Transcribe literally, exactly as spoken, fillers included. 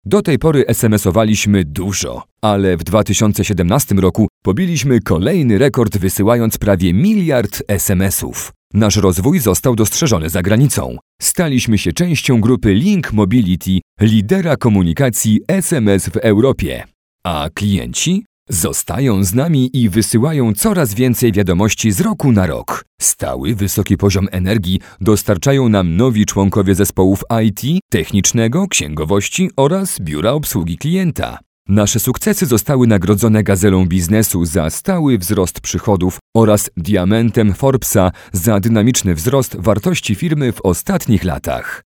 Do tej pory es em esowaliśmy dużo, ale w dwa tysiące siedemnastym roku pobiliśmy kolejny rekord, wysyłając prawie miliard es em esów. Nasz rozwój został dostrzeżony za granicą. Staliśmy się częścią grupy Link Mobility, lidera komunikacji es em es w Europie. A klienci zostają z nami i wysyłają coraz więcej wiadomości z roku na rok. Stały, wysoki poziom energii dostarczają nam nowi członkowie zespołów I T, technicznego, księgowości oraz biura obsługi klienta. Nasze sukcesy zostały nagrodzone Gazelą Biznesu za stały wzrost przychodów oraz Diamentem Forbesa za dynamiczny wzrost wartości firmy w ostatnich latach.